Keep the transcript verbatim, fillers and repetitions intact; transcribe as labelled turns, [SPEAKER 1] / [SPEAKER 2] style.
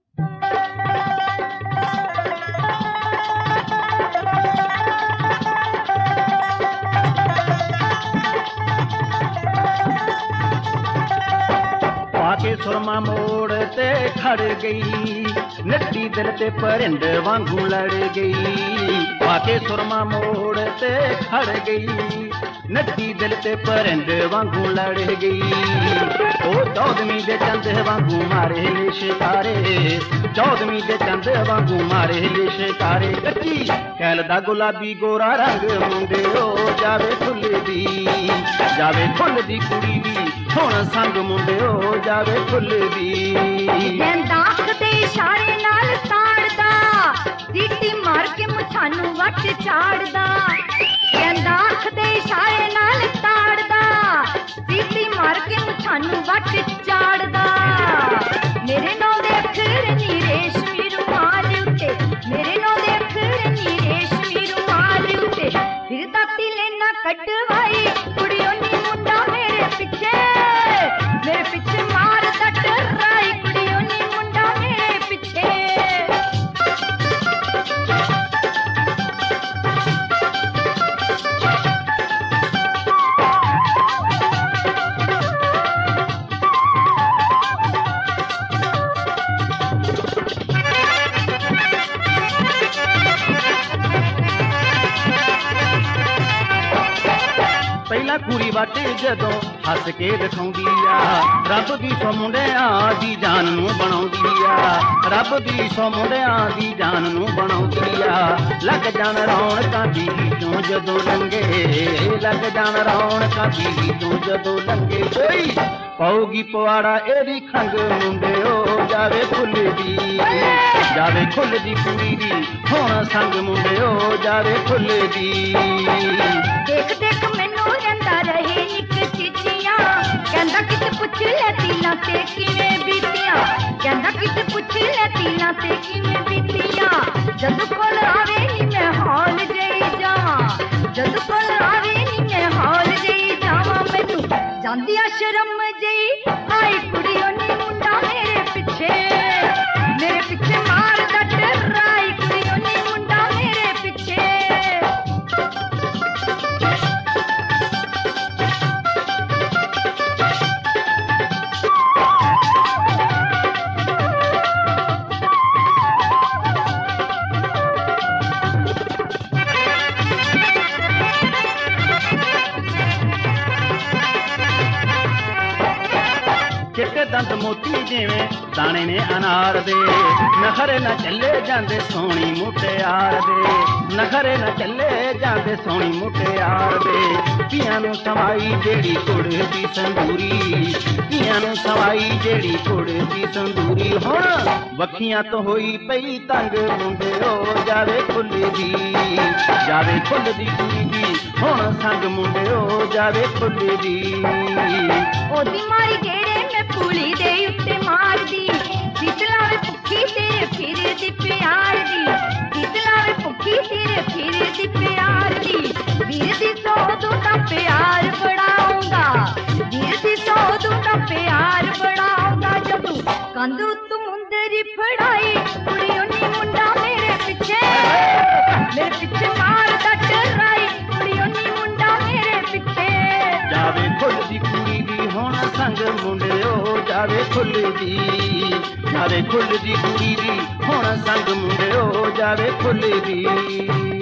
[SPEAKER 1] पाके सुरमा मोड़ ते खड़ गई, नट्टी दिल ते परिंद वांगू लड़ गई। पाके सुरमा मोड़ ते खड़ गई, नट्टी दिल ते परिंद वांगू लड़ गई। ओ चौदवीं दे चंद वांगू मारे लिशकारे, चौदवीं दे चंद वांगू मारे लिशकारे। कच्ची कैल दा गुलाबी गोरा रंग मुंडे ओ जावे फुल दी, जावे फुल दी कुड़ी दी हुण संग मुंडे ओ जावे फुल दी।
[SPEAKER 2] दाख दे इशारे नाल ताड़दा, सीटी मार के मुछानू वट चाड़दा। दाख दे इशारे नाल ताड़दा, सीटी मार के मुछानू वट चाड़दा। मेरे नौ दे अखर नी रेशमी रुमाल उते, मेरे नौ दे अखर नी रेशमी रुमाल उते। फिर दाती लेना कटवाई कुड़ियों नी मुंडा मेरे पिछे, मेरे पिछे मार दट राई कुड़ियों नी मुंडा मेरे पिछे।
[SPEAKER 1] पहला कुड़ी वाटे जदों हस के दिखाउंदी आ, रब दी सौ मुंडियां दी जान नूं बनाउंदी आ, रब दी सौ मुंडियां दी जान नूं बनाउंदी आ। लग जान रौणकां दी चों जदों लंघे, लग जान रौणकां दी चों जदों लंघे। कोई पाऊगी पवाड़ा एदी खंग मुंडे ओ जावे फुल दी, जावे फुल दी कुड़ी दी हुण संग मुंडे ओ जावे फुल दी।
[SPEAKER 2] देख देख मैनू रंदा रहे निक चीचियां, कहंदा किते पुछ ले तीलां ते किवें बीतियां, कहंदा किते पुछ ले तीलां ते किवें बीतियां। जदों कोल आवे नी मैं हौल जई जावां, जदों कोल आवे नी मैं हौल जई जावां। मैनू जांदियां शर्म जई आई कुड़ियों नी मुंडा मेरे पिछे, मेरे पिछे मार दट राई कुड़ियों नी मुंडा मेरे पिछे।
[SPEAKER 1] चिट्टे दंद मोती जिवें दाने ने अनार दे, नखरे न चले जांदे सोहणी मुटियार दे, नखरे न चले जांदे सोहणी मुटियार दे। धीआं नूं सवाई जेड़ी कुड़ दी संदूरी, धीआं नूं सवाई जेड़ी कुड़ दी संदूरी। हुण वखियां तो होई पई तंग मुंडे ओ जावे फुल दी, जावे फुल दी कुड़ी दी हुण संग मुंडे ओ जावे फुल दी।
[SPEAKER 2] ओदी मारी गेड़े मैं पुली दे उत्ते मार दी, सीतलावे भुखी तेरे फिर दी प्यार दी, सीतलावे भुखी तेरे फिर दी प्यार दी। वीर दी सौ दूना प्यार बढ़ाऊंगा, वीर दी सौ दूना प्यार बढ़ाऊंगा। जदू कंध उत्तू मुंदरी फड़ाई कुड़ियों नी मुंडा मेरे पिछे, मेरे पिछे मार दट राई कुड़ियों नी मुंडा मेरे पिछे।
[SPEAKER 1] जावे फुल दी कुड़ी दी हुण संग मुंडे ओ जावे फुल दी, जावे फुल दी कुड़ी दी हुण संग मुंडे ओ जावे फुल दी।